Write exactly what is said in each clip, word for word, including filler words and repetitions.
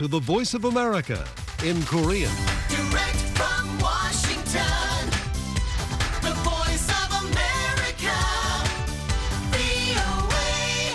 to the Voice of America in Korean. Direct from Washington, the voice of America, 브이오에이.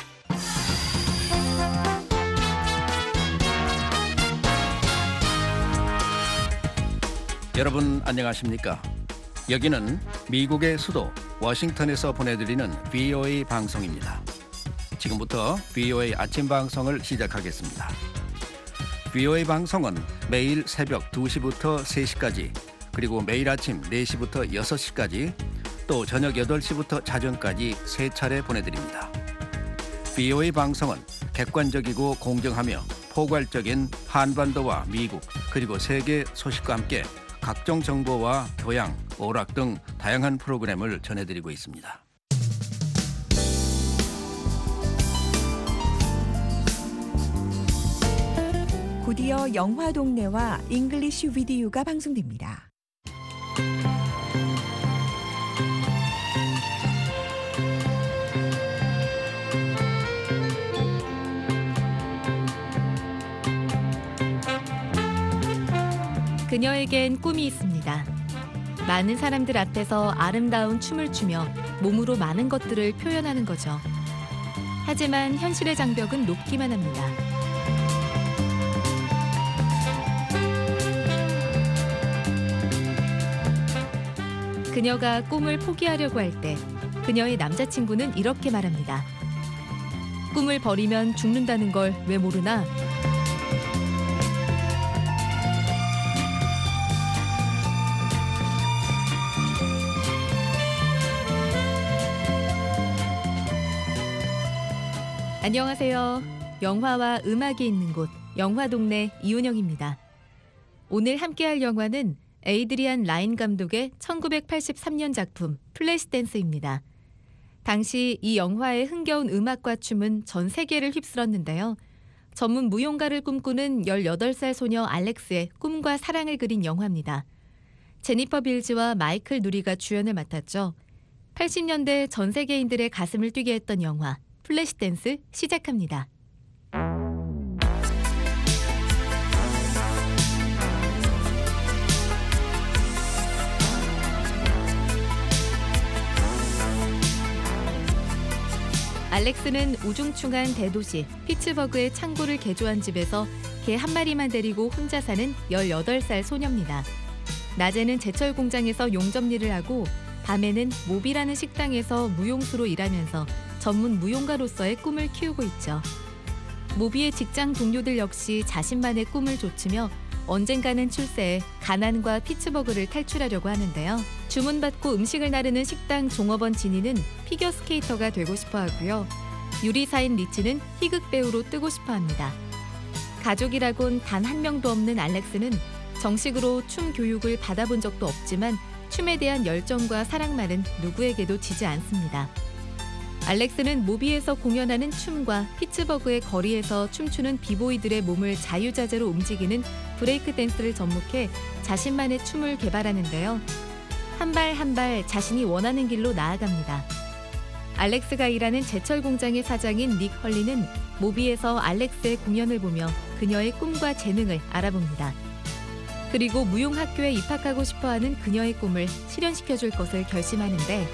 여러분 안녕하십니까? 여기는 미국의 수도 워싱턴에서 보내드리는 브이오에이 방송입니다. 지금부터 브이오에이 아침 방송을 시작하겠습니다. 브이오에이 방송은 매일 새벽 두 시부터 세 시까지, 그리고 매일 아침 네 시부터 여섯 시까지, 또 저녁 여덟 시부터 자정까지 세 차례 보내드립니다. 브이오에이 방송은 객관적이고 공정하며 포괄적인 한반도와 미국 그리고 세계 소식과 함께 각종 정보와 교양, 오락 등 다양한 프로그램을 전해드리고 있습니다. 곧이어 영화 동네와 잉글리시 비디오가 방송됩니다. 그녀에겐 꿈이 있습니다. 많은 사람들 앞에서 아름다운 춤을 추며 몸으로 많은 것들을 표현하는 거죠. 하지만 현실의 장벽은 높기만 합니다. 그녀가 꿈을 포기하려고 할 때 그녀의 남자친구는 이렇게 말합니다. 꿈을 버리면 죽는다는 걸 왜 모르나? 안녕하세요. 영화와 음악이 있는 곳, 영화동네 이은영입니다. 오늘 함께할 영화는 에이드리안 라인 감독의 천구백팔십삼 년 작품 플래시댄스입니다. 당시 이 영화의 흥겨운 음악과 춤은 전 세계를 휩쓸었는데요. 전문 무용가를 꿈꾸는 열여덟 살 소녀 알렉스의 꿈과 사랑을 그린 영화입니다. 제니퍼 빌즈와 마이클 누리가 주연을 맡았죠. 팔십 년대 전 세계인들의 가슴을 뛰게 했던 영화 플래시댄스 시작합니다. 알렉스는 우중충한 대도시 피츠버그의 창고를 개조한 집에서 개 한 마리만 데리고 혼자 사는 열여덟 살 소녀입니다. 낮에는 제철 공장에서 용접일을 하고 밤에는 모비라는 식당에서 무용수로 일하면서 전문 무용가로서의 꿈을 키우고 있죠. 모비의 직장 동료들 역시 자신만의 꿈을 좇으며 언젠가는 출세해 가난과 피츠버그를 탈출하려고 하는데요. 주문받고 음식을 나르는 식당 종업원 지니는 피겨스케이터가 되고 싶어 하고요. 유리사인 리치는 희극 배우로 뜨고 싶어 합니다. 가족이라곤 단 한 명도 없는 알렉스는 정식으로 춤 교육을 받아본 적도 없지만 춤에 대한 열정과 사랑만은 누구에게도 지지 않습니다. 알렉스는 모비에서 공연하는 춤과 피츠버그의 거리에서 춤추는 비보이들의 몸을 자유자재로 움직이는 브레이크 댄스를 접목해 자신만의 춤을 개발하는데요. 한 발 한 발 자신이 원하는 길로 나아갑니다. 알렉스가 일하는 제철 공장의 사장인 닉 헐리는 모비에서 알렉스의 공연을 보며 그녀의 꿈과 재능을 알아봅니다. 그리고 무용학교에 입학하고 싶어하는 그녀의 꿈을 실현시켜줄 것을 결심하는데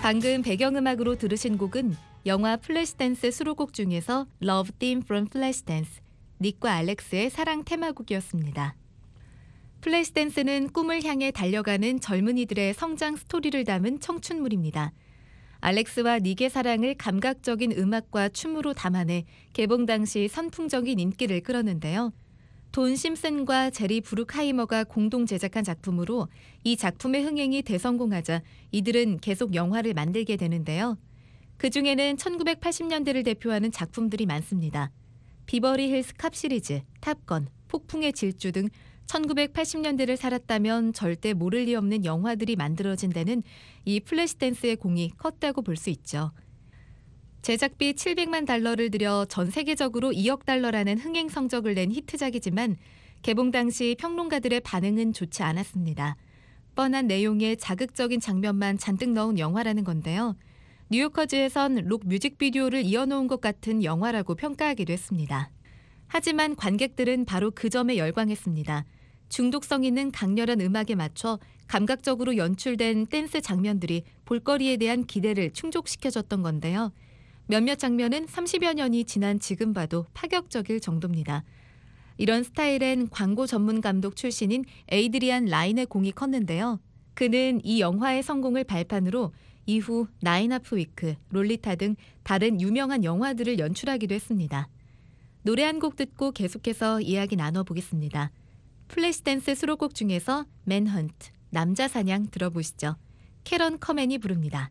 방금 배경음악으로 들으신 곡은 영화 플래시댄스 수록곡 중에서 Love Theme from Flashdance, 닉과 알렉스의 사랑 테마곡이었습니다. 플래시댄스는 꿈을 향해 달려가는 젊은이들의 성장 스토리를 담은 청춘물입니다. 알렉스와 닉의 사랑을 감각적인 음악과 춤으로 담아내 개봉 당시 선풍적인 인기를 끌었는데요. 돈 심슨과 제리 브룩하이머가 공동 제작한 작품으로 이 작품의 흥행이 대성공하자 이들은 계속 영화를 만들게 되는데요. 그중에는 천구백팔십 년대를 대표하는 작품들이 많습니다. 비버리 힐스 캅 시리즈, 탑건, 폭풍의 질주 등 천구백팔십 년대를 살았다면 절대 모를 리 없는 영화들이 만들어진 데는 이 플래시댄스의 공이 컸다고 볼 수 있죠. 제작비 칠백만 달러를 들여 전 세계적으로 이억 달러라는 흥행 성적을 낸 히트작이지만 개봉 당시 평론가들의 반응은 좋지 않았습니다. 뻔한 내용에 자극적인 장면만 잔뜩 넣은 영화라는 건데요. 뉴요커즈에선 록 뮤직비디오를 이어놓은 것 같은 영화라고 평가하기도 했습니다. 하지만 관객들은 바로 그 점에 열광했습니다. 중독성 있는 강렬한 음악에 맞춰 감각적으로 연출된 댄스 장면들이 볼거리에 대한 기대를 충족시켜줬던 건데요. 몇몇 장면은 삼십여 년이 지난 지금 봐도 파격적일 정도입니다. 이런 스타일엔 광고 전문 감독 출신인 에이드리안 라인의 공이 컸는데요. 그는 이 영화의 성공을 발판으로 이후 나인 하프 위크, 롤리타 등 다른 유명한 영화들을 연출하기도 했습니다. 노래 한 곡 듣고 계속해서 이야기 나눠보겠습니다. 플래시댄스 수록곡 중에서 맨헌트, 남자 사냥 들어보시죠. 캐런 커맨이 부릅니다.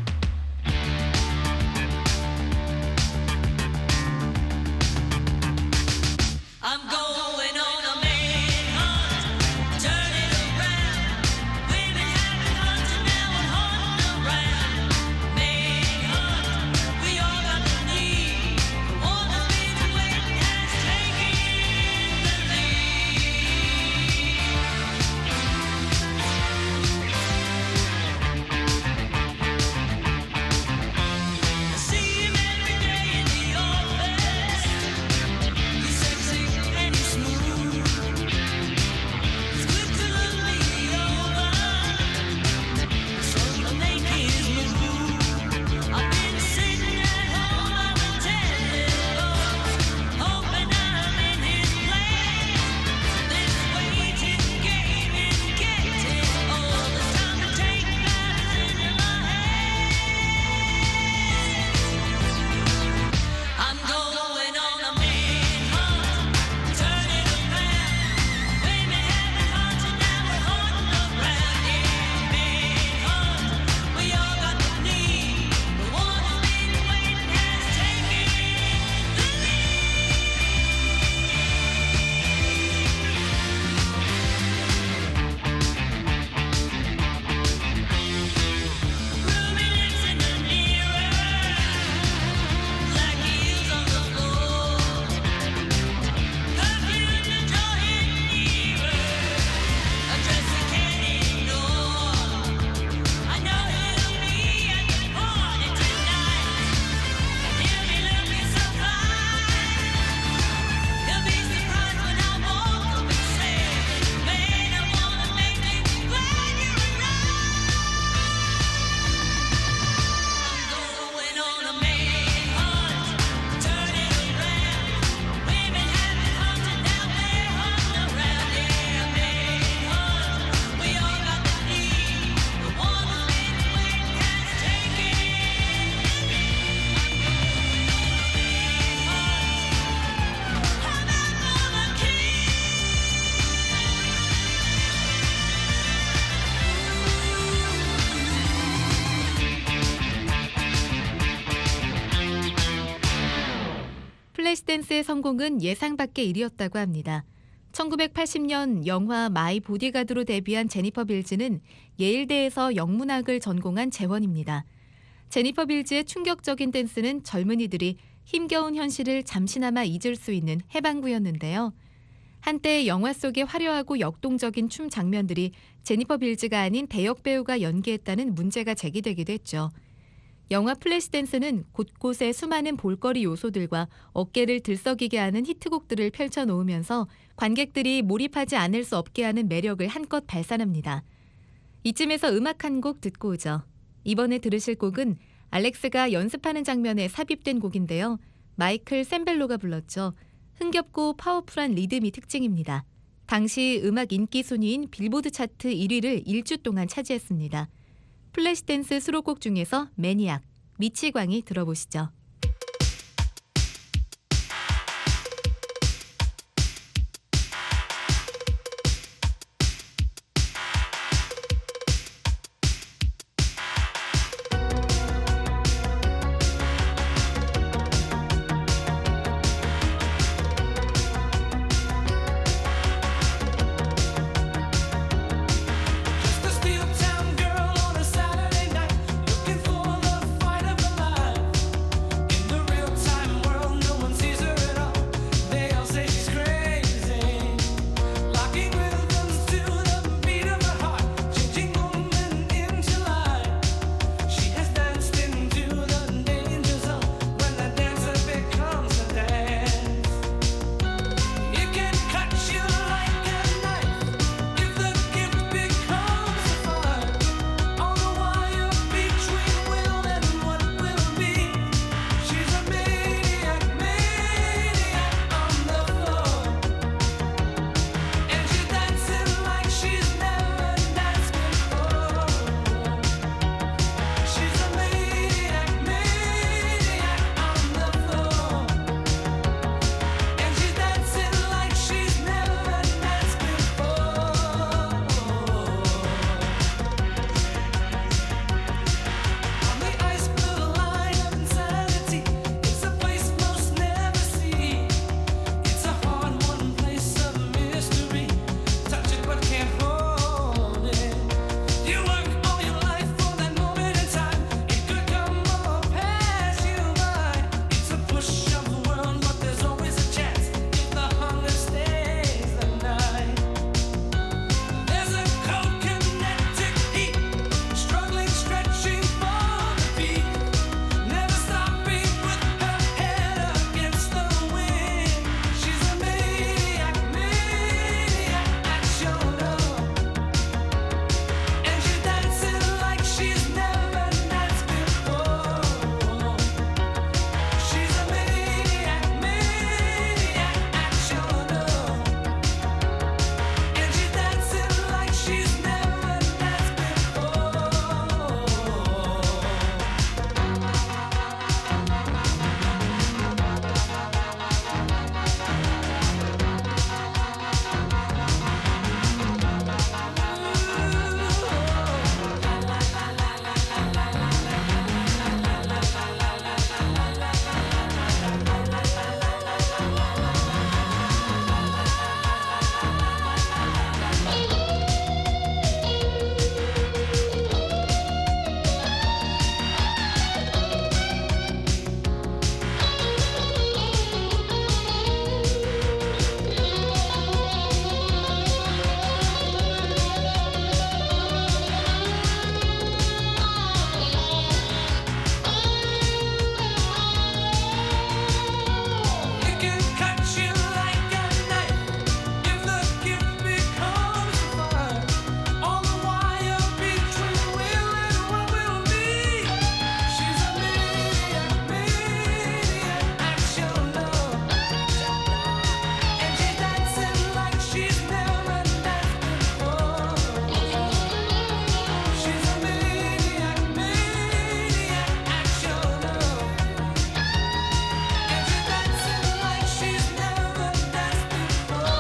I'm going on a manhunt, turn it around. Women have been hunting, now we're hunting around. Manhunt, we all got the need. The one that's been waiting has taken the lead. I see him every day in the office. He's sexy and he's smooth. It's good to look me over, so I make his move. I've been sitting at home on the telephone, hoping I'm in his place. This waiting game is getting old. It's time to take matters into my hands. I'm going on a manhunt, turn it around. Women have been hunting, now we're hunting around. Yeah, manhunt, we all got the need. The one who's been waiting has taken the lead. Ruby lips in the mirror, like heels on the floor. Perfume to draw him nearer, a dress he can't ignore. I know he'll be at the party tonight, and he'll be looking so fine. He'll be surprised when I walk up and say, "Man, I wanna make you glad you're around." I'm going on a manhunt, turn it around. Women have been hunting, now we're hunting around. Yeah, manhunt, we all got the need. The one who's been waiting has taken the lead. I'm out for the 플래시댄스의 성공은 예상 밖의 일이었다고 합니다. 천구백팔십 년 영화 마이 보디가드로 데뷔한 제니퍼 빌즈는 예일대에서 영문학을 전공한 재원입니다. 제니퍼 빌즈의 충격적인 댄스는 젊은이들이 힘겨운 현실을 잠시나마 잊을 수 있는 해방구였는데요. 한때 영화 속의 화려하고 역동적인 춤 장면들이 제니퍼 빌즈가 아닌 대역 배우가 연기했다는 문제가 제기되기도 했죠. 영화 플래시댄스는 곳곳에 수많은 볼거리 요소들과 어깨를 들썩이게 하는 히트곡들을 펼쳐놓으면서 관객들이 몰입하지 않을 수 없게 하는 매력을 한껏 발산합니다. 이쯤에서 음악 한 곡 듣고 오죠. 이번에 들으실 곡은 알렉스가 연습하는 장면에 삽입된 곡인데요. 마이클 샌벨로가 불렀죠. 흥겹고 파워풀한 리듬이 특징입니다. 당시 음악 인기 순위인 빌보드 차트 일 위를 일주 동안 차지했습니다. 플래시댄스 수록곡 중에서 매니악, 미치광이 들어보시죠. Just a steel town girl on a Saturday night, looking for the fight of her life. In the real time world, no one sees her at all. They all say she's crazy, locking rhythms to the beat of her heart, changing moment into life. She has danced into the danger zone when the dancer becomes a dance. It can cut you like a knife if the gift becomes a fire. On the wire between will and what will be. She's a maniac, maniac on the floor. And she's dancing like she's never danced before. She's a maniac, maniac on the floor. And she's dancing like she's never danced before. On the ice blue line of insanity, it's a place most never see. It's a hard-won place of mystery. Touch it but can't hold it. You work all your life for that moment in time. It could come or pass you by. It's a push of the world, but there's always a chance if the hunger stays the night. There's a cold kinetic heat, struggling, stretching for the beat, never stopping with her head against the wind. She's a maniac, maniac at your door, and she's dancing like she's never danced before. She's a maniac, maniac at your door, and she's dancing like she's never danced before. It can cut you like a knife if the gift becomes a fire. On the wire between will and what will be. She's a maniac, maniac at your door, and she's dancing like she's never danced before. She's a maniac, maniac at your door. And she's dancing like she's never danced before.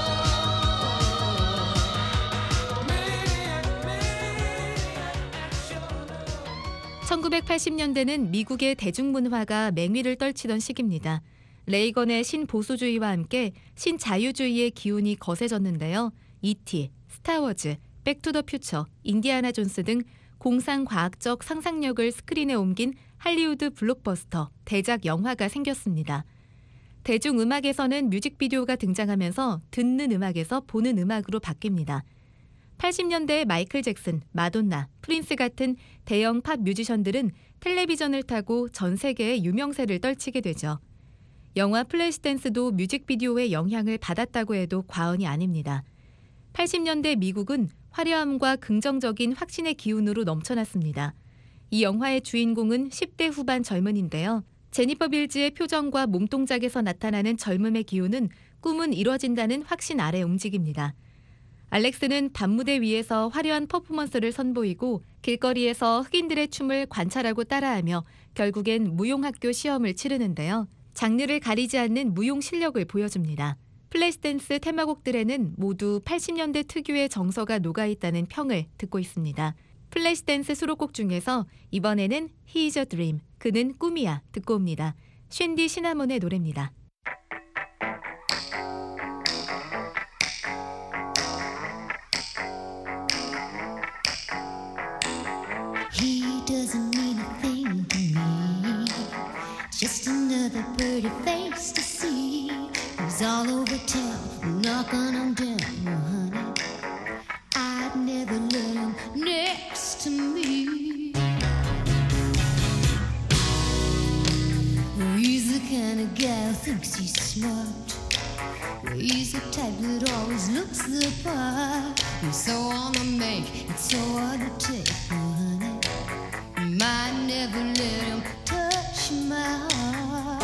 Maniac, maniac at your door. 천구백팔십 년대는 미국의 대중문화가 맹위를 떨치던 시기입니다. 레이건의 신보수주의와 함께 신자유주의의 기운이 거세졌는데요. 이티, 스타워즈, 백투더퓨처, 인디아나 존스 등 공상과학적 상상력을 스크린에 옮긴 할리우드 블록버스터, 대작 영화가 생겼습니다. 대중음악에서는 뮤직비디오가 등장하면서 듣는 음악에서 보는 음악으로 바뀝니다. 팔십 년대에 마이클 잭슨, 마돈나, 프린스 같은 대형 팝 뮤지션들은 텔레비전을 타고 전 세계의 유명세를 떨치게 되죠. 영화 플래시댄스도 뮤직비디오의 영향을 받았다고 해도 과언이 아닙니다. 팔십 년대 미국은 화려함과 긍정적인 확신의 기운으로 넘쳐났습니다. 이 영화의 주인공은 십 대 후반 젊은인데요. 제니퍼 빌즈의 표정과 몸동작에서 나타나는 젊음의 기운은 꿈은 이뤄진다는 확신 아래 움직입니다. 알렉스는 밤무대 위에서 화려한 퍼포먼스를 선보이고 길거리에서 흑인들의 춤을 관찰하고 따라하며 결국엔 무용학교 시험을 치르는데요. 장르를 가리지 않는 무용 실력을 보여줍니다. 플래시댄스 테마곡들에는 모두 팔십 년대 특유의 정서가 녹아있다는 평을 듣고 있습니다. 플래시댄스 수록곡 중에서 이번에는 He is a Dream, 그는 꿈이야 듣고 옵니다. 쉔디 시나몬의 노래입니다. He doesn't mean a thing to me. Just another pretty face to see. He's all over town, knocking on down, honey. I'd never let him next to me. He's the kind of guy who thinks he's smart. He's the type that always looks the part. He's so on the make, it's so hard to take, honey. Might never let him touch my heart.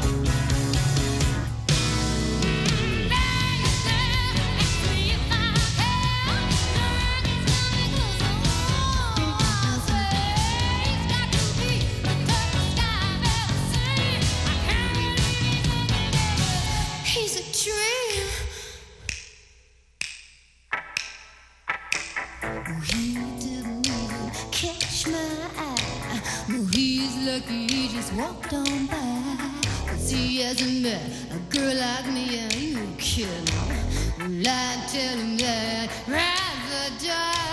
He's a dream. He didn't even catch my eye. No, he's lucky he just walked on by. 'Cause he hasn't met a girl like me, and you kidding. Well, I tell him that I'd rather die.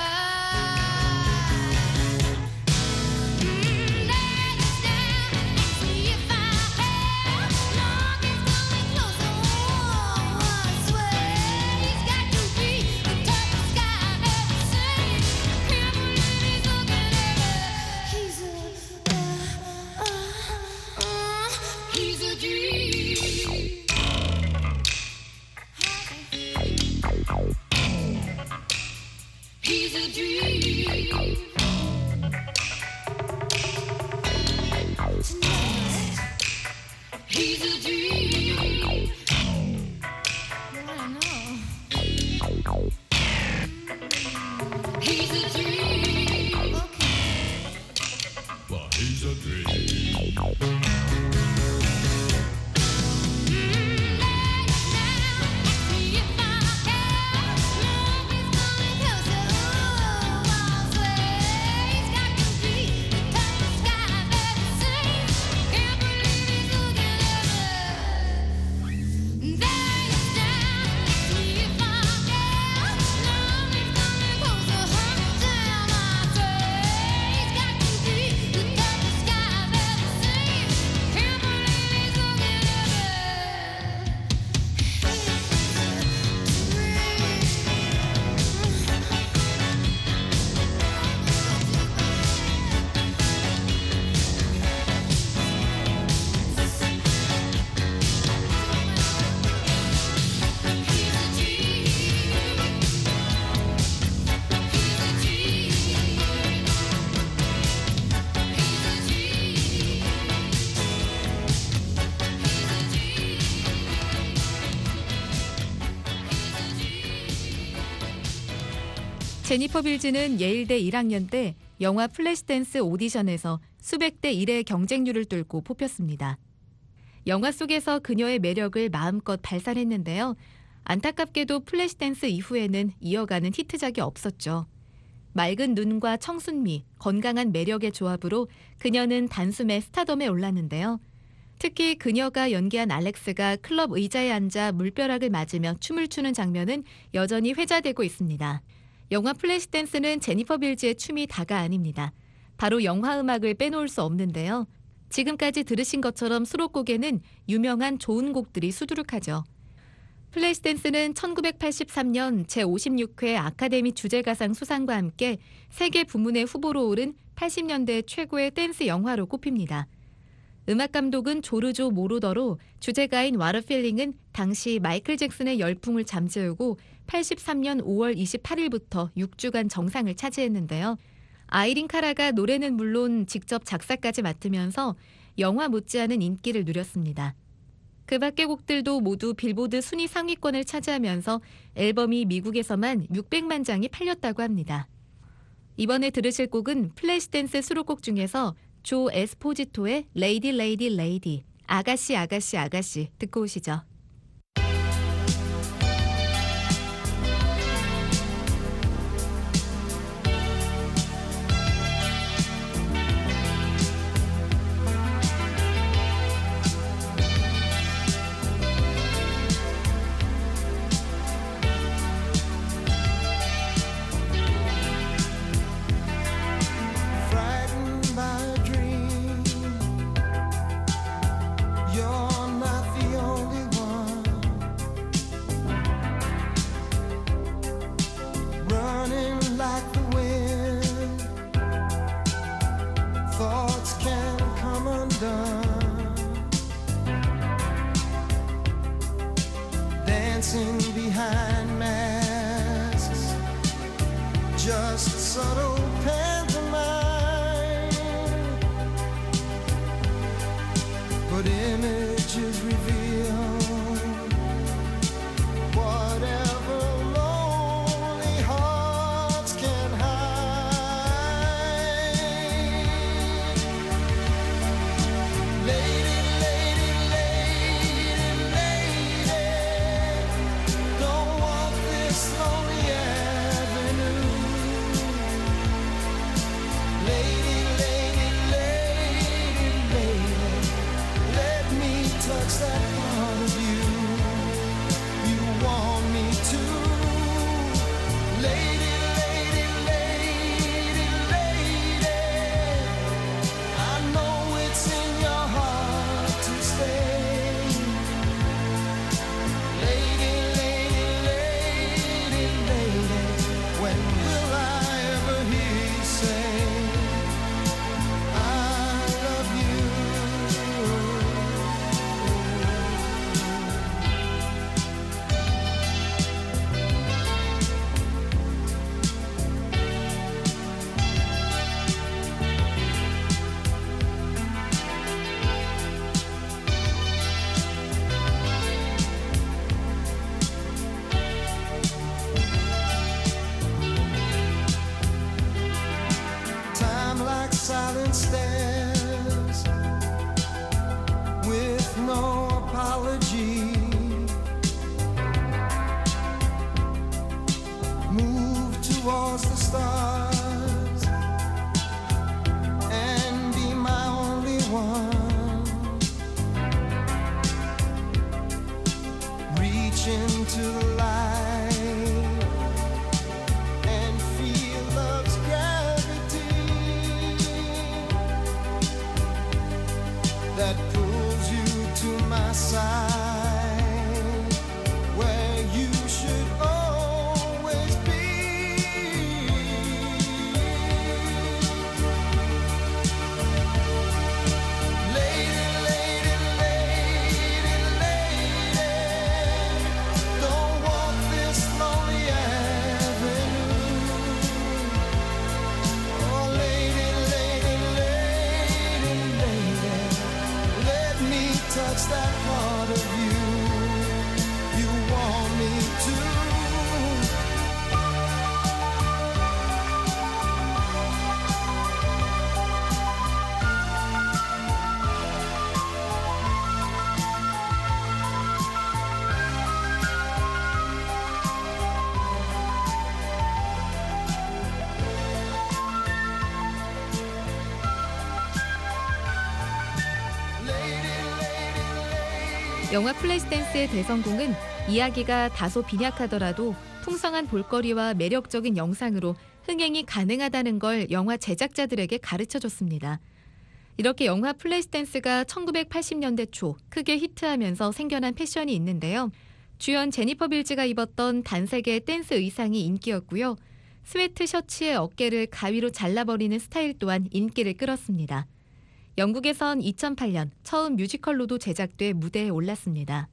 Mm, lay this down and see if I have. Long as coming closer, oh, I swear he's got to be the toughest guy I've ever seen. Can't believe he's looking at me. He's a, uh, uh, uh, he's a dream. He's a dream. Tonight, he's a dream. I know. He's a dream. Okay. Well, he's a dream. 제니퍼 빌즈는 예일대 일 학년 때 영화 플래시댄스 오디션에서 수백 대 일의 경쟁률을 뚫고 뽑혔습니다. 영화 속에서 그녀의 매력을 마음껏 발산했는데요. 안타깝게도 플래시댄스 이후에는 이어가는 히트작이 없었죠. 맑은 눈과 청순미, 건강한 매력의 조합으로 그녀는 단숨에 스타덤에 올랐는데요. 특히 그녀가 연기한 알렉스가 클럽 의자에 앉아 물벼락을 맞으며 춤을 추는 장면은 여전히 회자되고 있습니다. 영화 플래시댄스는 제니퍼 빌즈의 춤이 다가 아닙니다. 바로 영화 음악을 빼놓을 수 없는데요. 지금까지 들으신 것처럼 수록곡에는 유명한 좋은 곡들이 수두룩하죠. 플래시댄스는 천구백팔십삼 년 제오십육 회 아카데미 주제가상 수상과 함께 세계 부문의 후보로 오른 팔십 년대 최고의 댄스 영화로 꼽힙니다. 음악 감독은 조르조 모로더로 주제가인 What a Feeling은 당시 마이클 잭슨의 열풍을 잠재우고 팔십삼 년 오월 이십팔일부터 육 주간 정상을 차지했는데요. 아이린 카라가 노래는 물론 직접 작사까지 맡으면서 영화 못지않은 인기를 누렸습니다. 그 밖의 곡들도 모두 빌보드 순위 상위권을 차지하면서 앨범이 미국에서만 육백만 장이 팔렸다고 합니다. 이번에 들으실 곡은 플래시댄스 수록곡 중에서 조 에스포지토의 레이디 레이디 레이디, 아가씨 아가씨 아가씨 듣고 오시죠. Frightened by a dream, you're not the only one. Running like the wind, thoughts can come undone. Dancing behind masks, just subtle pantomime, but images reveal whatever lonely hearts can hide. Lady, lady, lady, lady, don't walk this lonely avenue. Lady, lady, lady, lady, let me touch that part of you you want me to. Lady, lady, lady, lady, I know it's in your heart to stay. Lady, lady, lady, lady, when will I ever hear you say I love you? Time like silent stairs with no apology. Move towards the stars and be my only one. Reach into the light and feel love's gravity that pulls you to my side, where you should always be. Lady, lady, lady, lady, don't walk this lonely avenue. Oh, lady, lady, lady, lady, let me touch that part of you you want me to. 영화 플래시댄스의 대성공은 이야기가 다소 빈약하더라도 풍성한 볼거리와 매력적인 영상으로 흥행이 가능하다는 걸 영화 제작자들에게 가르쳐줬습니다. 이렇게 영화 플래시댄스가 천구백팔십 년대 초 크게 히트하면서 생겨난 패션이 있는데요. 주연 제니퍼 빌즈가 입었던 단색의 댄스 의상이 인기였고요. 스웨트 셔츠의 어깨를 가위로 잘라버리는 스타일 또한 인기를 끌었습니다. 영국에선 이천팔 년 처음 뮤지컬로도 제작돼 무대에 올랐습니다.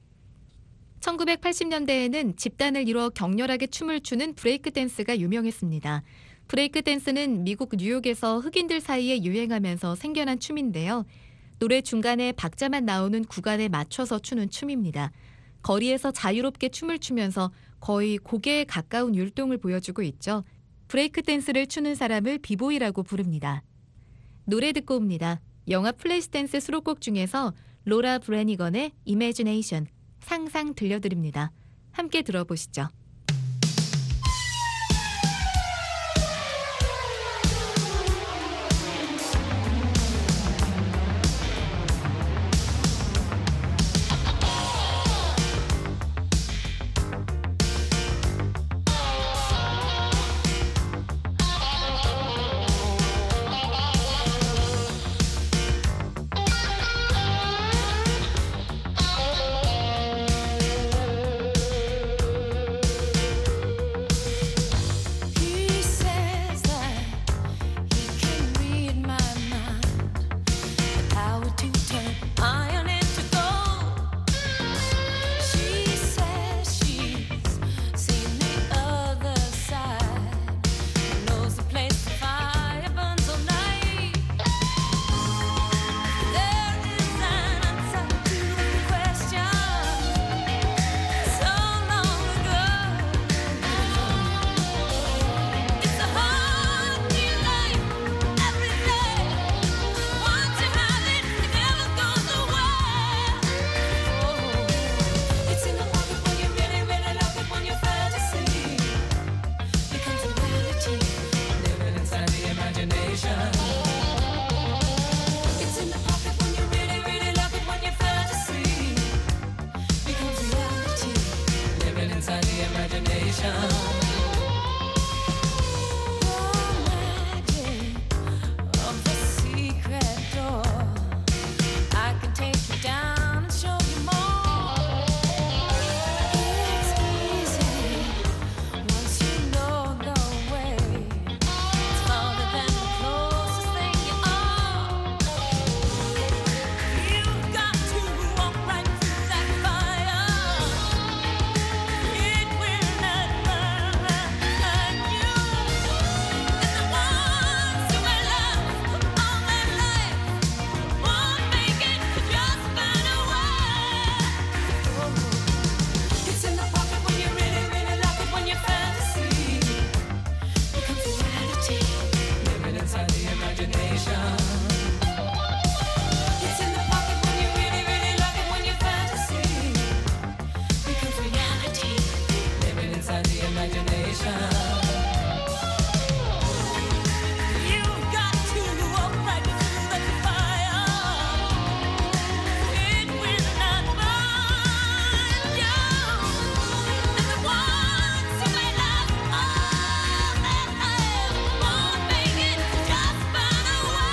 천구백팔십 년대에는 집단을 이뤄 격렬하게 춤을 추는 브레이크 댄스가 유명했습니다. 브레이크 댄스는 미국 뉴욕에서 흑인들 사이에 유행하면서 생겨난 춤인데요. 노래 중간에 박자만 나오는 구간에 맞춰서 추는 춤입니다. 거리에서 자유롭게 춤을 추면서 거의 고개에 가까운 율동을 보여주고 있죠. 브레이크 댄스를 추는 사람을 비보이라고 부릅니다. 노래 듣고 옵니다. 영화 플래시댄스 수록곡 중에서 로라 브래니건의 Imagination, 상상 들려드립니다. 함께 들어보시죠. He says that he can read my mind, the power to turn iron into gold. She says she's seen the other side, knows the place the fire burns all night. There is an answer to the question so long ago. It's a hard new life every day. Once you have it, it never goes away. Oh, it's in the pocket when you really, really love it. When your fantasy becomes a reality, living inside the imagination. It's in the pocket when you really, really love it. When your fantasy becomes reality, living inside the imagination. The magic of the secret door. I can take you down and show you more. It's easy once you know the way. It's farther than the closest thing you are. You've got to walk right through that fire. It will not burn you. And the ones who will love all their life won't make it just burn away. It's in the pocket when you really, really love it. When your fantasy becomes a reality, living inside the imagination. It's in the pocket when you really, really love it. When your fantasy becomes reality, living inside the imagination. You've got to walk right through the fire. It will not burn you. And the ones who may love all their life won't make it just burn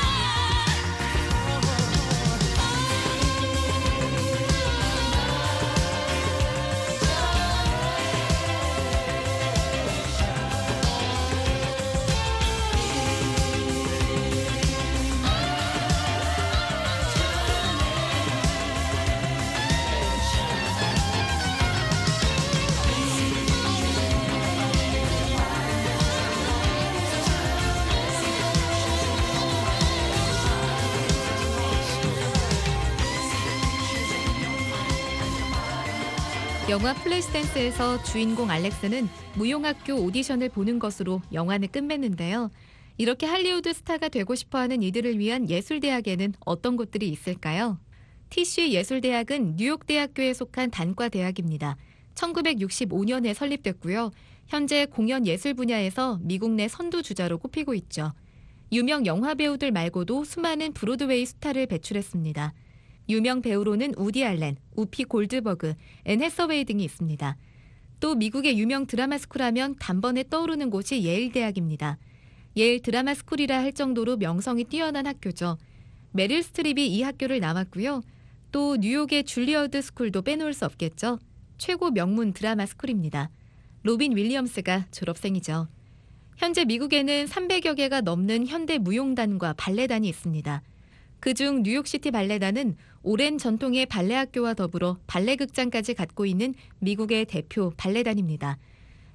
영화 플래시댄스에서 주인공 알렉스는 무용학교 오디션을 보는 것으로 영화는 끝맺는데요. 이렇게 할리우드 스타가 되고 싶어하는 이들을 위한 예술대학에는 어떤 곳들이 있을까요? 티씨 예술대학은 뉴욕대학교에 속한 단과대학입니다. 천구백육십오 년에 설립됐고요. 현재 공연 예술 분야에서 미국 내 선두주자로 꼽히고 있죠. 유명 영화 배우들 말고도 수많은 브로드웨이 스타를 배출했습니다. 유명 배우로는 우디 알렌, 우피 골드버그, 앤 해서웨이 등이 있습니다. 또 미국의 유명 드라마 스쿨 하면 단번에 떠오르는 곳이 예일대학입니다. 예일 드라마 스쿨이라 할 정도로 명성이 뛰어난 학교죠. 메릴 스트립이 이 학교를 나왔고요. 또 뉴욕의 줄리어드 스쿨도 빼놓을 수 없겠죠. 최고 명문 드라마 스쿨입니다. 로빈 윌리엄스가 졸업생이죠. 현재 미국에는 삼백여 개가 넘는 현대 무용단과 발레단이 있습니다. 그중 뉴욕시티 발레단은 오랜 전통의 발레 학교와 더불어 발레 극장까지 갖고 있는 미국의 대표 발레단입니다.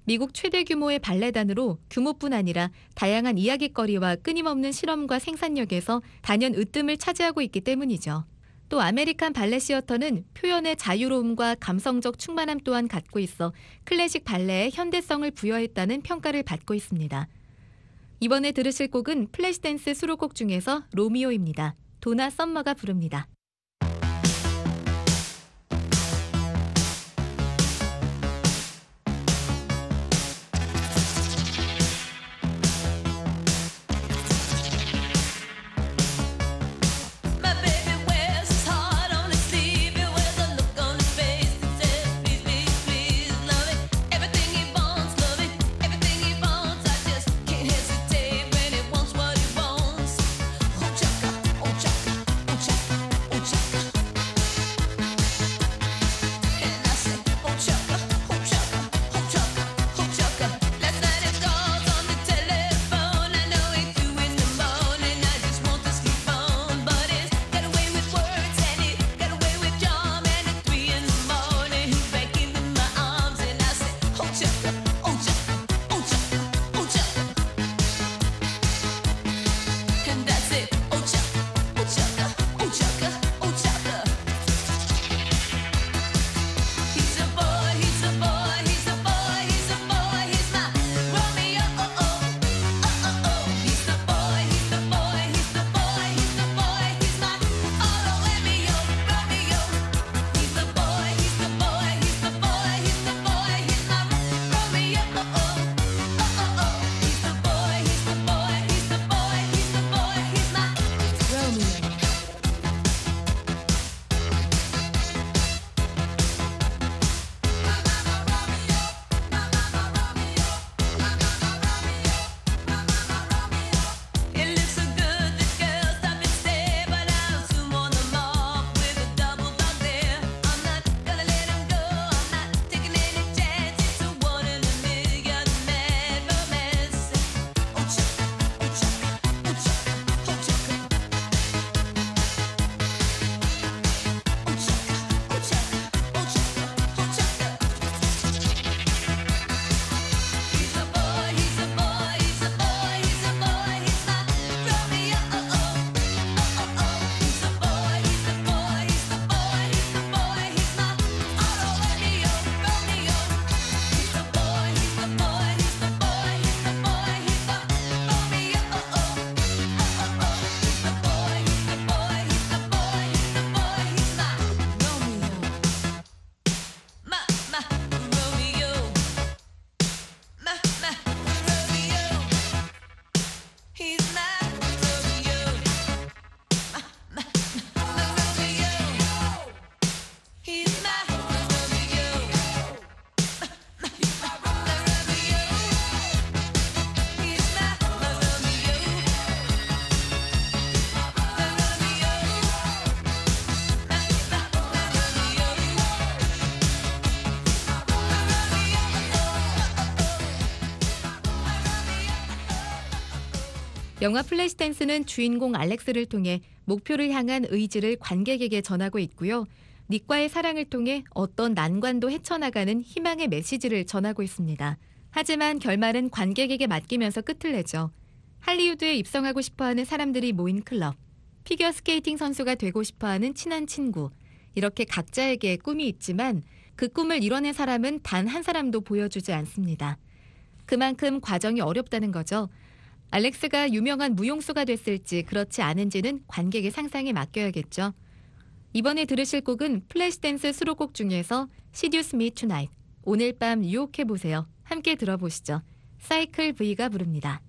미국 최대 규모의 발레단으로 규모뿐 아니라 다양한 이야깃거리와 끊임없는 실험과 생산력에서 단연 으뜸을 차지하고 있기 때문이죠. 또 아메리칸 발레 시어터는 표현의 자유로움과 감성적 충만함 또한 갖고 있어 클래식 발레에 현대성을 부여했다는 평가를 받고 있습니다. 이번에 들으실 곡은 플래시댄스 수록곡 중에서 로미오입니다. 도나 썸머가 부릅니다. My baby wears his heart on his sleeve. He wears a look on his face that says, please, please, please, love it. Everything he wants, love it. Everything he wants, I just can't hesitate when he wants what he wants. Oh chaka, oh chaka, oh chaka, oh chaka. And I say, oh chaka, oh chaka, oh chaka, oh chaka. Last night it calls on the telephone. I know it's two in the morning. I just want to sleep on, but it's got away with words and it got away with charm. And at three in the morning, he's back into my arms, and I say, oh chaka, oh chaka, oh chaka, oh chaka. And I say, oh chaka, oh chaka, oh chaka, oh chaka. He's a boy, he's a boy, he's a boy, he's a boy, he's my Romeo. Oh oh, oh oh oh. He's the boy, he's the boy, he's the boy, he's the boy, he's my oh Romeo, Romeo. He's the boy, he's the boy, he's the boy, he's the boy, he's my Romeo. Oh oh, oh oh oh. He's the boy, he's the boy, he's the boy, he's the boy, he's my Romeo. It looks so good, this girl stop and stare, but I'll soon warn them off with a double dog there. I'm not gonna let him go, I'm not taking any chances. It's a one in a million mad romance. Oh chaka, oh chaka, oh chaka, oh chaka. Oh chaka, oh chaka, oh chaka, oh chaka. He's a boy, he's a boy, he's a boy, he's a boy, he's my Romeo. Oh oh, oh oh oh. He's a boy, he's a boy, he's a boy, he's a boy, he's my oh Romeo, Romeo. He's a boy, he's a boy, he's a boy, he's a boy, he's my Romeo. Oh oh, oh oh oh. He's a boy, he's a boy, he's a boy, he's a boy, he's my Romeo. My my Romeo. My, my Romeo, he's my Romeo. My, my, my Romeo, he's my Romeo. My, my, my Romeo, he's my Romeo. My Romeo, my, my, 영화 플래시댄스는 주인공 알렉스를 통해 목표를 향한 의지를 관객에게 전하고 있고요. 닉과의 사랑을 통해 어떤 난관도 헤쳐나가는 희망의 메시지를 전하고 있습니다. 하지만 결말은 관객에게 맡기면서 끝을 내죠. 할리우드에 입성하고 싶어하는 사람들이 모인 클럽, 피겨스케이팅 선수가 되고 싶어하는 친한 친구, 이렇게 각자에게 꿈이 있지만 그 꿈을 이뤄낸 사람은 단 한 사람도 보여주지 않습니다. 그만큼 과정이 어렵다는 거죠. 알렉스가 유명한 무용수가 됐을지 그렇지 않은지는 관객의 상상에 맡겨야겠죠. 이번에 들으실 곡은 플래시댄스 수록곡 중에서 Seduce Me Tonight, 오늘 밤 유혹해보세요. 함께 들어보시죠. 사이클 V가 부릅니다.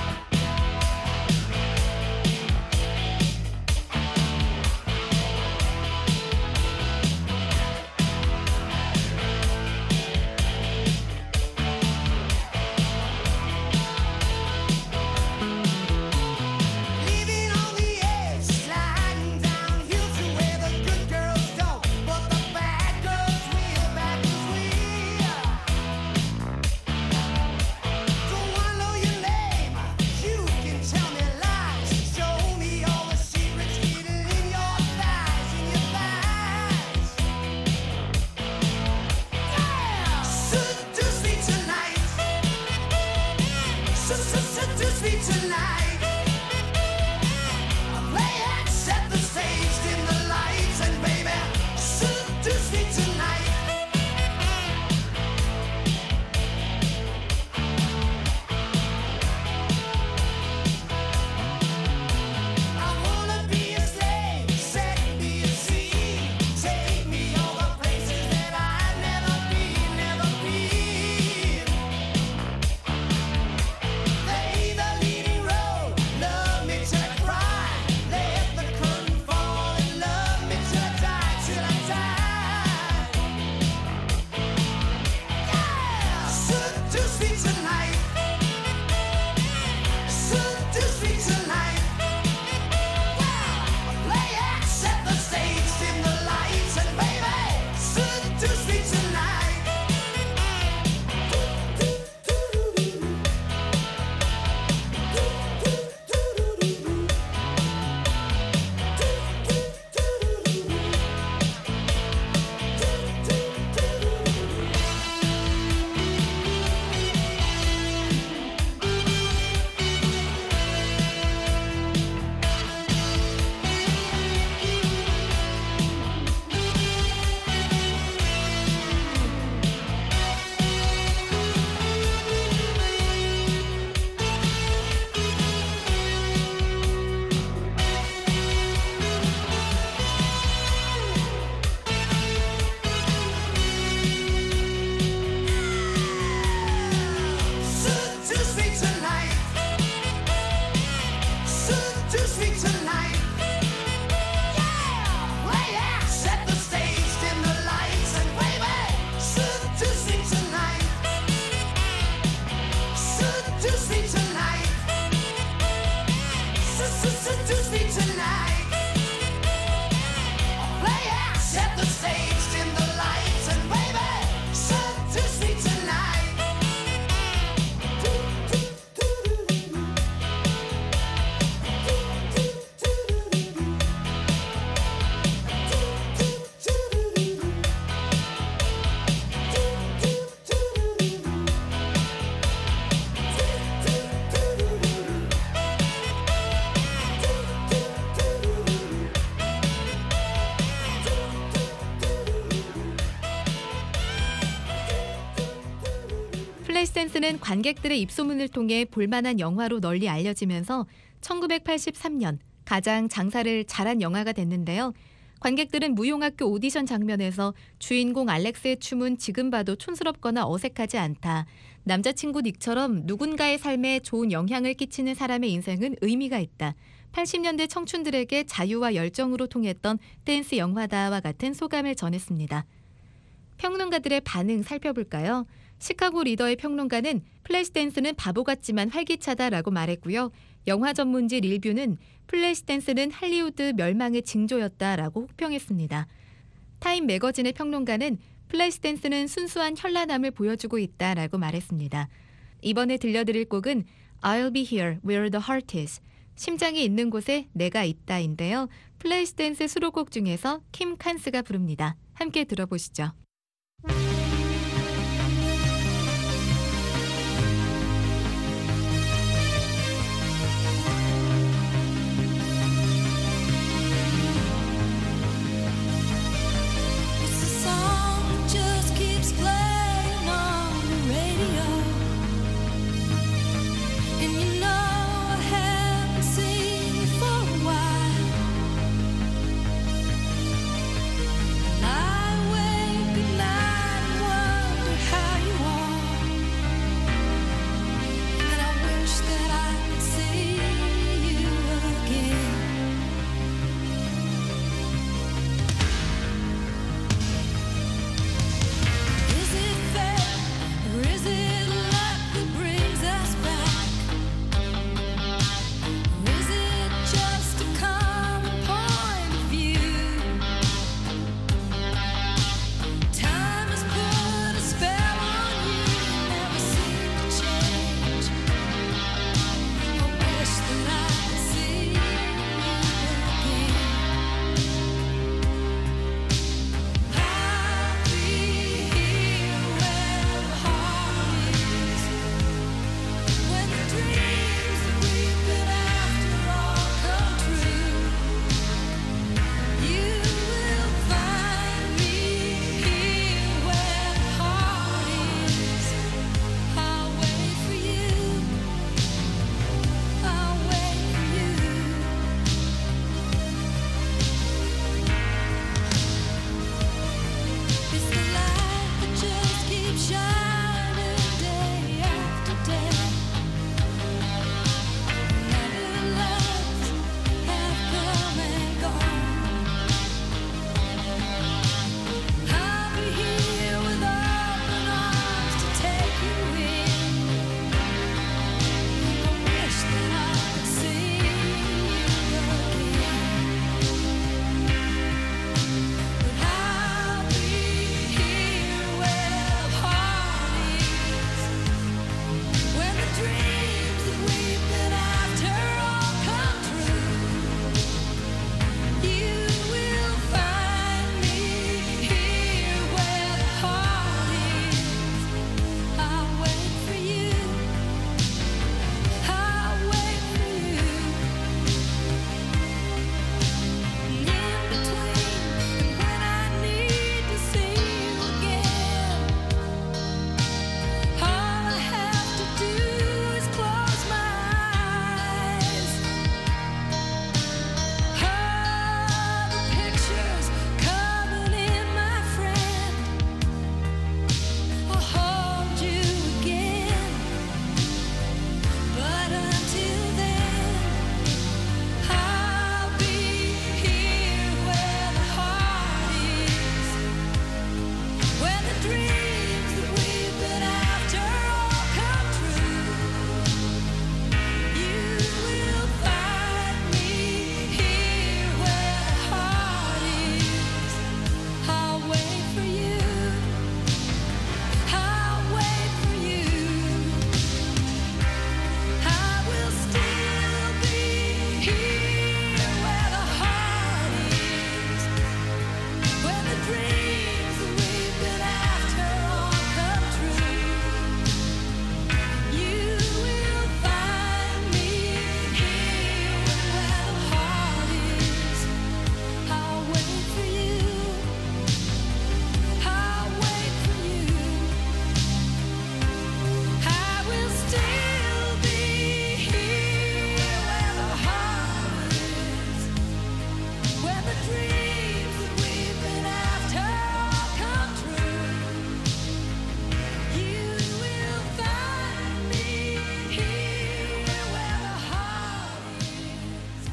Living on the edge, sliding down hill to where the good girls don't, but the bad girls will, bad girls will. Don't wanna know your leg. tonight. Play and set the stage, dim the lights, and baby, seduce me tonight. I wanna be a slave, set me at sea, take me over places that I've never been, never been. Play the leading role, love me till I cry, let the curtain fall and love me till I die, till I die. Yeah, seduce me tonight, seduce me tonight. Play and set the stage, dim the lights, and baby, seduce me tonight. Seduce me tonight, seduce me tonight. Yeah, play and set the stage, dim the lights, and baby, seduce me tonight, seduce me tonight, seduce me tonight. Play and set the stage, dim the lights, and baby, seduce me tonight. 플래시댄스는 관객들의 입소문을 통해 볼만한 영화로 널리 알려지면서 천구백팔십삼 년 가장 장사를 잘한 영화가 됐는데요. 관객들은 무용학교 오디션 장면에서 주인공 알렉스의 춤은 지금 봐도 촌스럽거나 어색하지 않다. 남자친구 닉처럼 누군가의 삶에 좋은 영향을 끼치는 사람의 인생은 의미가 있다. 팔십 년대 청춘들에게 자유와 열정으로 통했던 댄스 영화다와 같은 소감을 전했습니다. 평론가들의 반응 살펴볼까요? 시카고 리더의 평론가는 플래시댄스는 바보 같지만 활기차다라고 말했고요. 영화 전문지 릴뷰는 플래시댄스는 할리우드 멸망의 징조였다라고 혹평했습니다. 타임 매거진의 평론가는 플래시댄스는 순수한 현란함을 보여주고 있다라고 말했습니다. 이번에 들려드릴 곡은 I'll be here where the heart is. 심장이 있는 곳에 내가 있다인데요. 플래시댄스 수록곡 중에서 킴 칸스가 부릅니다. 함께 들어보시죠. It's a song that just keeps playing on the radio, and you know I haven't seen you for a while. I wake at night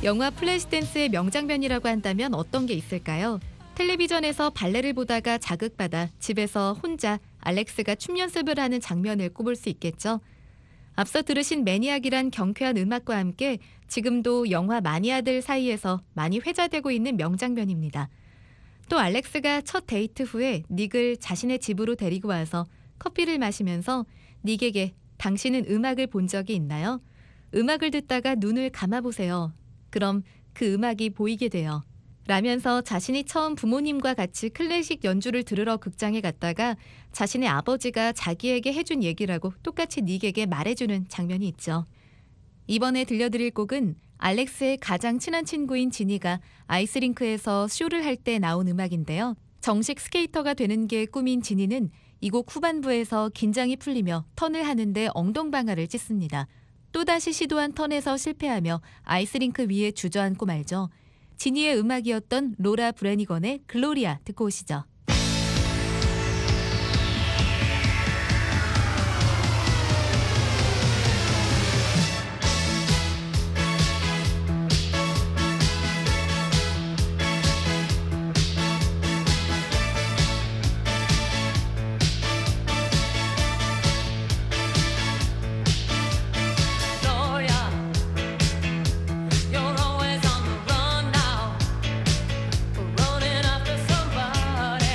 영화 플래시댄스의 명장면이라고 한다면 어떤 게 있을까요? 텔레비전에서 발레를 보다가 자극받아 집에서 혼자 알렉스가 춤 연습을 하는 장면을 꼽을 수 있겠죠. 앞서 들으신 매니악이란 경쾌한 음악과 함께 지금도 영화 마니아들 사이에서 많이 회자되고 있는 명장면입니다. 또 알렉스가 첫 데이트 후에 닉을 자신의 집으로 데리고 와서 커피를 마시면서 닉에게 당신은 음악을 본 적이 있나요? 음악을 듣다가 눈을 감아보세요. 그럼 그 음악이 보이게 돼요. 라면서 자신이 처음 부모님과 같이 클래식 연주를 들으러 극장에 갔다가 자신의 아버지가 자기에게 해준 얘기라고 똑같이 닉에게 말해주는 장면이 있죠. 이번에 들려드릴 곡은 알렉스의 가장 친한 친구인 지니가 아이스링크에서 쇼를 할 때 나온 음악인데요. 정식 스케이터가 되는 게 꿈인 지니는 이 곡 후반부에서 긴장이 풀리며 턴을 하는데 엉덩방아를 찢습니다. 또다시 시도한 턴에서 실패하며 아이스링크 위에 주저앉고 말죠. 지니의 음악이었던 로라 브래니건의 글로리아 듣고 오시죠. Gloria, you're always on the run now, running after somebody.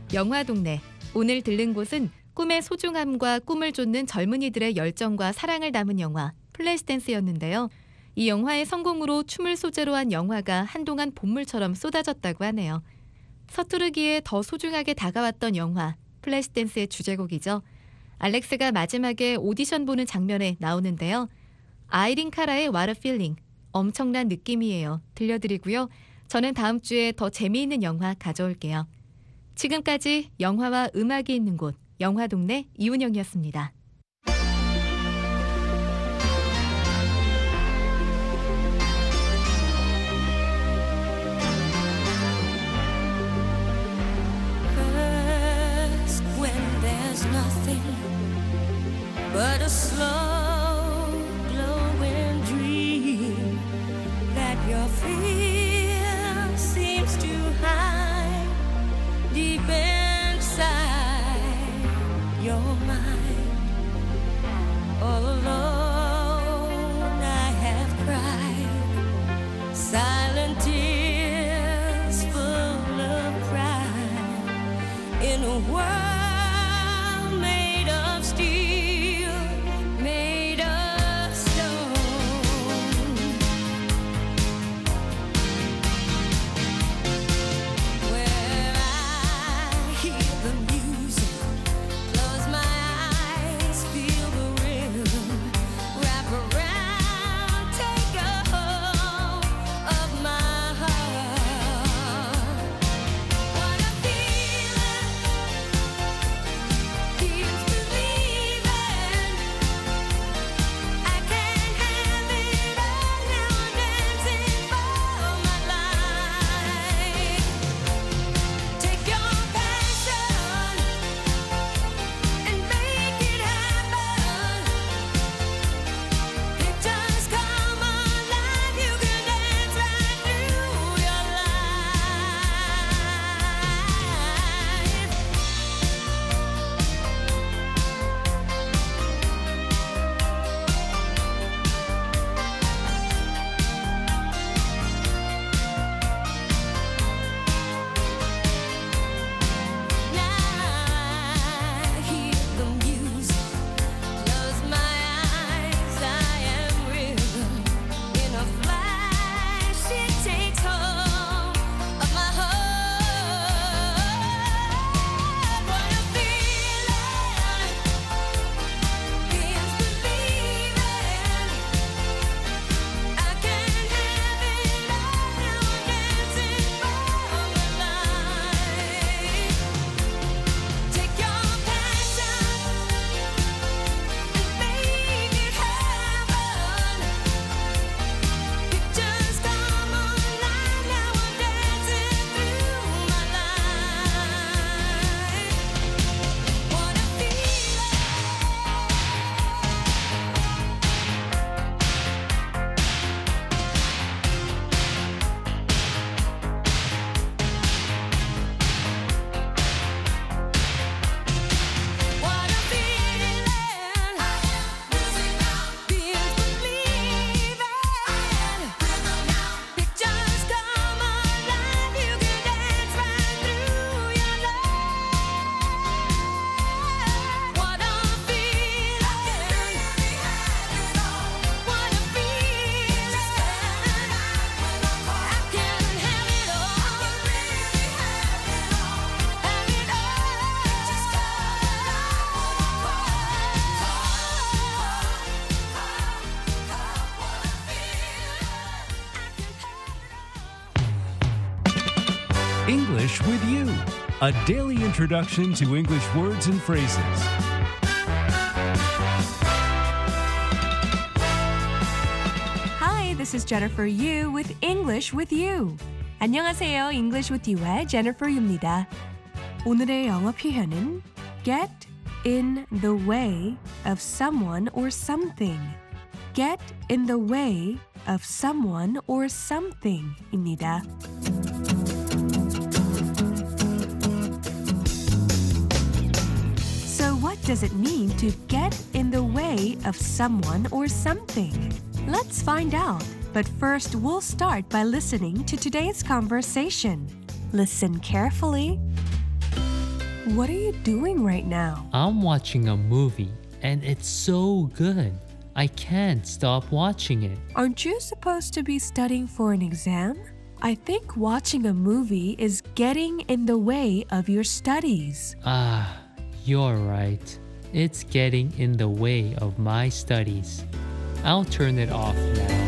영화동네. 오늘 들른 곳은 꿈의 소중함과 꿈을 쫓는 젊은이들의 열정과 사랑을 담은 영화 플래시댄스였는데요. 이 영화의 성공으로 춤을 소재로 한 영화가 한동안 본물처럼 쏟아졌다고 하네요. 서투르기에 더 소중하게 다가왔던 영화 플래시댄스의 주제곡이죠. 알렉스가 마지막에 오디션 보는 장면에 나오는데요. 아이린 카라의 What a Feeling, 엄청난 느낌이에요. 들려드리고요. 저는 다음 주에 더 재미있는 영화 가져올게요. 지금까지 영화와 음악이 있는 곳 영화동네 이운영이었습니다. First, when there's nothing but a slow glowing dream that your fear seems to hide deep inside your mind. All alone I have cried silent tears full of pride in a world made of steel, made of stone. Where I hear the music, close my eyes, feel the rhythm, wrap around, take a hold of my heart. What a feeling, feels believing. I can't have it all now, I'm dancing for my life. Take your passion and make it happen. Pictures come alive, you can dance right through your life. Now hear the music, close my eyes, I am rhythm. In a flash, it takes hold of my heart. What a feeling, feels believing. I can't have it all now, I'm dancing for my life. Take your passion and make it happen. Pictures come alive, now I'm dancing through my life. What a feeling. What a feeling. Feels believing. Pictures come alive, you can dance right through your life. What a feeling. What a feeling. I can have it all. Have it English with You, a daily introduction to English words and phrases. Hi, this is Jennifer Yu with English with You. 안녕하세요. English with You의 Jennifer Yu입니다. 오늘의 영어 표현은 get in the way of someone or something. Get in the way of someone or something입니다. So what does it mean to get in the way of someone or something? Let's find out. But first, we'll start by listening to today's conversation. Listen carefully. What are you doing right now? I'm watching a movie and it's so good. I can't stop watching it. Aren't you supposed to be studying for an exam? I think watching a movie is getting in the way of your studies. Ah, you're right. It's getting in the way of my studies. I'll turn it off now.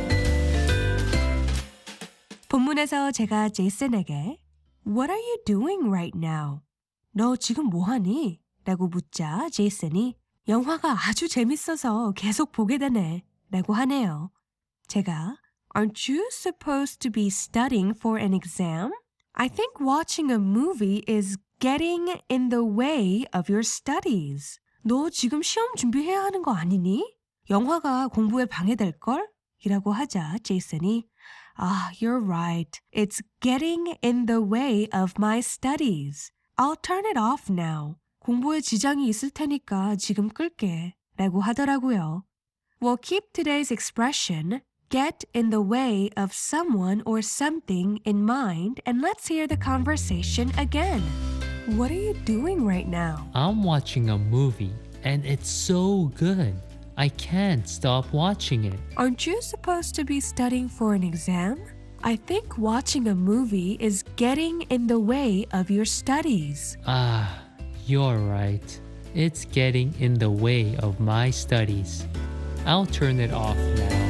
본문에서 제가 제이슨에게 What are you doing right now? 너 지금 뭐하니? 라고 묻자 제이슨이 영화가 아주 재밌어서 계속 보게 되네 라고 하네요. 제가 Aren't you supposed to be studying for an exam? I think watching a movie is getting in the way of your studies. 너 지금 시험 준비해야 하는 거 아니니? 영화가 공부에 방해될걸? 이라고 하자 제이슨이 Ah, you're right. It's getting in the way of my studies. I'll turn it off now. 공부에 지장이 있을 테니까 지금 끌게. 라고 하더라고요. We'll keep today's expression get in the way of someone or something in mind and let's hear the conversation again. What are you doing right now? I'm watching a movie and it's so good. I can't stop watching it. Aren't you supposed to be studying for an exam? I think watching a movie is getting in the way of your studies. Ah, you're right. It's getting in the way of my studies. I'll turn it off now.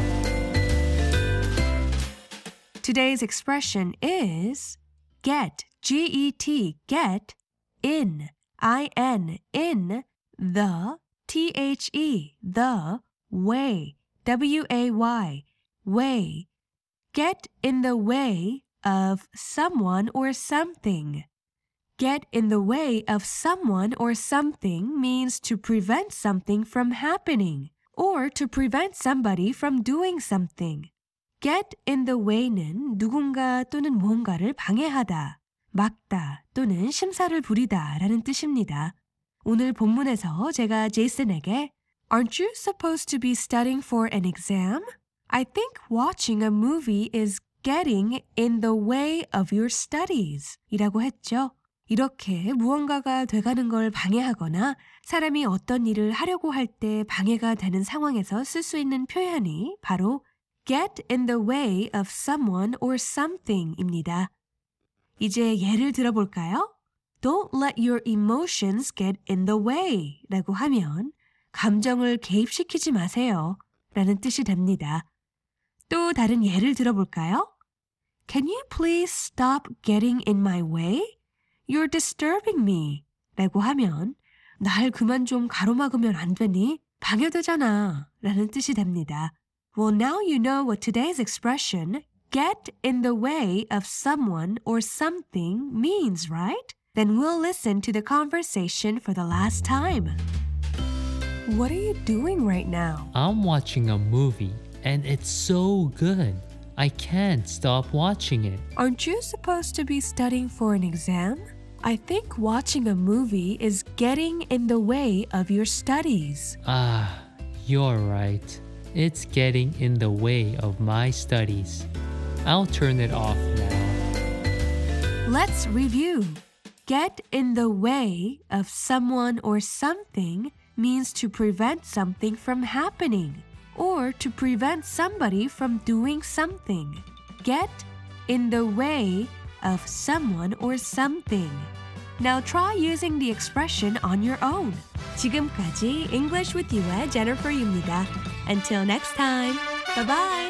Today's expression is get, G E T, get, in, I N, in, the, T H E, the, way, W A Y, way. Get in the way of someone or something. Get in the way of someone or something means to prevent something from happening or to prevent somebody from doing something. Get in the way는 누군가 또는 무언가를 방해하다, 막다 또는 심사를 부리다 라는 뜻입니다. 오늘 본문에서 제가 제이슨에게 Aren't you supposed to be studying for an exam? I think watching a movie is getting in the way of your studies 이라고 했죠. 이렇게 무언가가 돼가는 걸 방해하거나 사람이 어떤 일을 하려고 할 때 방해가 되는 상황에서 쓸 수 있는 표현이 바로 get in the way of someone or something입니다. 이제 예를 들어볼까요? Don't let your emotions get in the way 라고 하면 감정을 개입시키지 마세요 라는 뜻이 됩니다. 또 다른 예를 들어볼까요? Can you please stop getting in my way? You're disturbing me 라고 하면 날 그만 좀 가로막으면 안 되니? 방해되잖아 라는 뜻이 됩니다. Well, now you know what today's expression get in the way of someone or something means, right? Then we'll listen to the conversation for the last time. What are you doing right now? I'm watching a movie and it's so good. I can't stop watching it. Aren't you supposed to be studying for an exam? I think watching a movie is getting in the way of your studies. Ah, you're right. It's getting in the way of my studies. I'll turn it off now. Let's review. Get in the way of someone or something means to prevent something from happening or to prevent somebody from doing something. Get in the way of someone or something. Now try using the expression on your own. 지금까지 English with You의 Jennifer Yu입니다. Until next time. Bye-bye.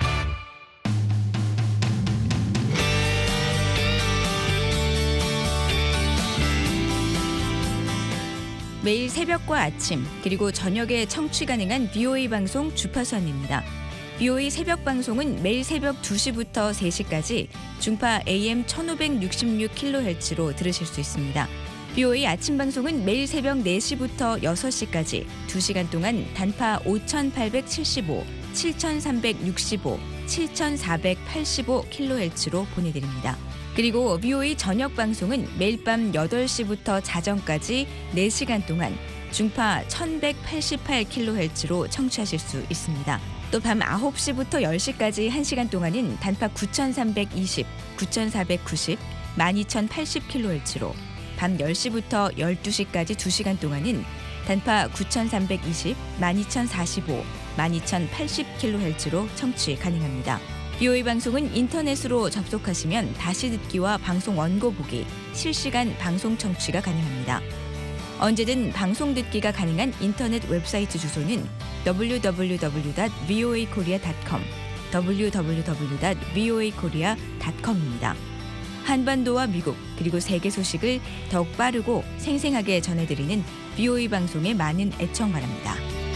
매일 새벽과 아침 그리고 저녁에 청취 가능한 비오에이 방송 주파수 안내입니다. 비오에이 새벽 방송은 매일 새벽 두 시부터 세 시까지 중파 에이엠 천오백육십육 킬로헤르츠로 들으실 수 있습니다. 비오에이 아침 방송은 매일 새벽 네 시부터 여섯 시까지 두 시간 동안 단파 오천팔백칠십오, 칠천삼백육십오, 칠천사백팔십오 킬로헤르츠로 보내드립니다. 그리고 비오에이 저녁 방송은 매일 밤 여덟 시부터 자정까지 네 시간 동안 중파 천백팔십팔 킬로헤르츠로 청취하실 수 있습니다. 또 밤 아홉 시부터 열 시까지 한 시간 동안은 단파 구천삼백이십, 구천사백구십, 만 이천팔십 킬로헤르츠로 밤 열 시부터 열두 시까지 두 시간 동안은 단파 구천삼백이십, 만 이천사십오, 만 이천팔십 킬로헤르츠로 청취 가능합니다. 비오에이 방송은 인터넷으로 접속하시면 다시 듣기와 방송 원고 보기, 실시간 방송 청취가 가능합니다. 언제든 방송 듣기가 가능한 인터넷 웹사이트 주소는 더블유 더블유 더블유 닷 브이오에이 코리아 닷 컴, 더블유 더블유 더블유 닷 브이오에이 코리아 닷 컴입니다. 한반도와 미국 그리고 세계 소식을 더욱 빠르고 생생하게 전해드리는 비오에이 방송의 많은 애청 바랍니다.